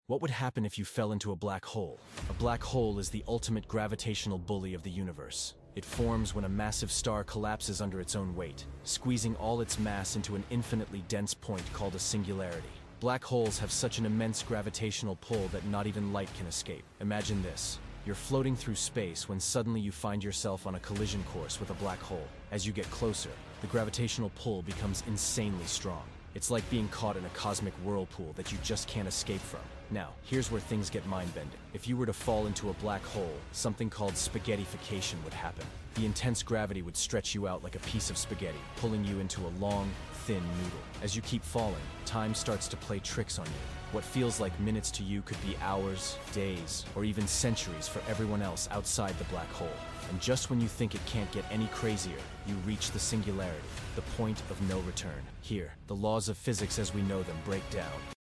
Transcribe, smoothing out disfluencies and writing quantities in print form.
What would happen if you fell into a black hole? A black hole is the ultimate gravitational bully of the universe. It forms when a massive star collapses under its own weight, squeezing all its mass into an infinitely dense point called a singularity. Black holes have such an immense gravitational pull that not even light can escape. Imagine this. You're floating through space when suddenly you find yourself on a collision course with a black hole. As you get closer, the gravitational pull becomes insanely strong. It's like being caught in a cosmic whirlpool that you just can't escape from. Now, here's where things get mind-bending. If you were to fall into a black hole, something called spaghettification would happen. The intense gravity would stretch you out like a piece of spaghetti, pulling you into a long, thin noodle. As you keep falling, time starts to play tricks on you. What feels like minutes to you could be hours, days, or even centuries for everyone else outside the black hole. And just when you think it can't get any crazier, you reach the singularity, the point of no return. Here, the laws of physics as we know them break down.